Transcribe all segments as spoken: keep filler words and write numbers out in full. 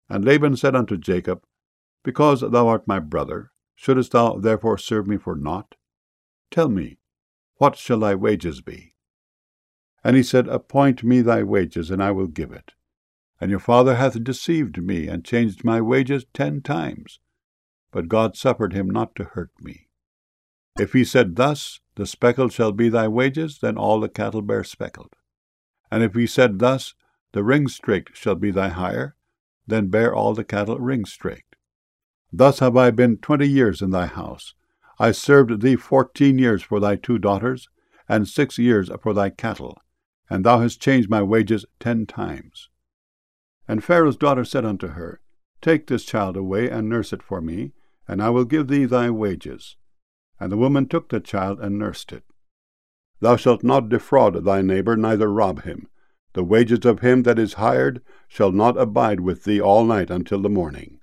And Laban said unto Jacob, Because thou art my brother, shouldest thou therefore serve me for naught? Tell me, what shall thy wages be? And he said, Appoint me thy wages, and I will give it. And your father hath deceived me, and changed my wages ten times. But God suffered him not to hurt me. If he said thus, The speckle shall be thy wages, then all the cattle bear speckled. And if he said thus, The ring-straked shall be thy hire, then bear all the cattle ring-straked. Thus have I been twenty years in thy house. I served thee fourteen years for thy two daughters, and six years for thy cattle, and thou hast changed my wages ten times. And Pharaoh's daughter said unto her, Take this child away, and nurse it for me, and I will give thee thy wages. And the woman took the child and nursed it. Thou shalt not defraud thy neighbor, neither rob him. The wages of him that is hired shall not abide with thee all night until the morning.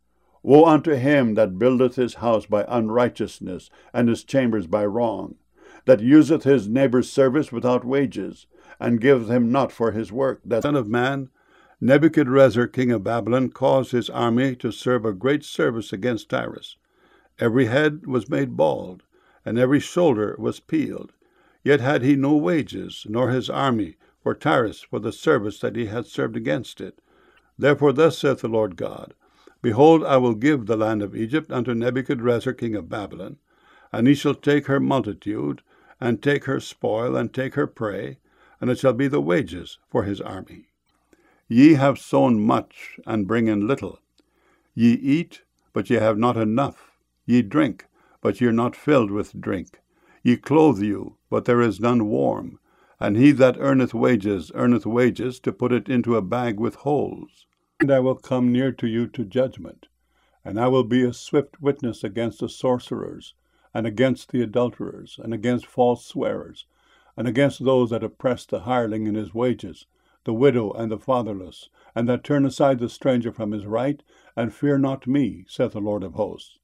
Woe unto him that buildeth his house by unrighteousness, and his chambers by wrong, that useth his neighbor's service without wages, and giveth him not for his work. That son of man, Nebuchadrezzar king of Babylon caused his army to serve a great service against Tyrus. Every head was made bald, and every shoulder was peeled. Yet had he no wages, nor his army, for Tyrus, for the service that he had served against it. Therefore thus saith the Lord God, Behold, I will give the land of Egypt unto Nebuchadrezzar king of Babylon, and he shall take her multitude, and take her spoil, and take her prey, and it shall be the wages for his army. Ye have sown much, and bring in little. Ye eat, but ye have not enough. Ye drink, but ye are not filled with drink. Ye clothe you, but there is none warm. And he that earneth wages, earneth wages to put it into a bag with holes. And I will come near to you to judgment, and I will be a swift witness against the sorcerers, and against the adulterers, and against false swearers, and against those that oppress the hireling in his wages, the widow and the fatherless, and that turn aside the stranger from his right, and fear not me, saith the Lord of hosts.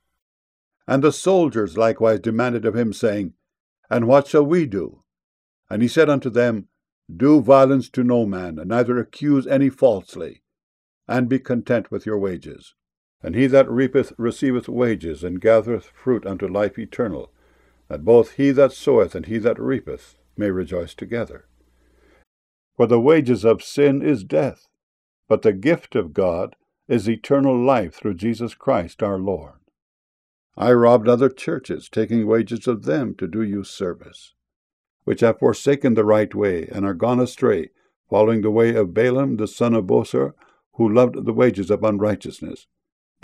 And the soldiers likewise demanded of him, saying, And what shall we do? And he said unto them, Do violence to no man, and neither accuse any falsely, and be content with your wages. And he that reapeth receiveth wages, and gathereth fruit unto life eternal, that both he that soweth and he that reapeth may rejoice together. For the wages of sin is death, but the gift of God is eternal life through Jesus Christ our Lord. I robbed other churches, taking wages of them to do you service, which have forsaken the right way, and are gone astray, following the way of Balaam the son of Bosor, who loved the wages of unrighteousness,